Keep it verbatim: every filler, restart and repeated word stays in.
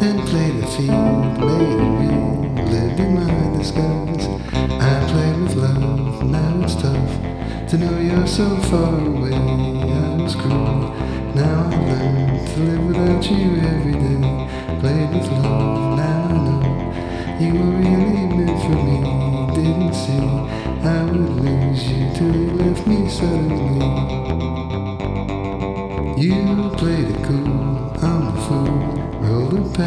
and played the field, made it real, lived in my disguise. I played with love, now it's tough to know you're so far away. I was cruel, now I learned to live without you every day. Played with love, now I know you were really meant for me. Didn't see I would lose you till you left me suddenly. You played it cool, I'm the fool, rolled the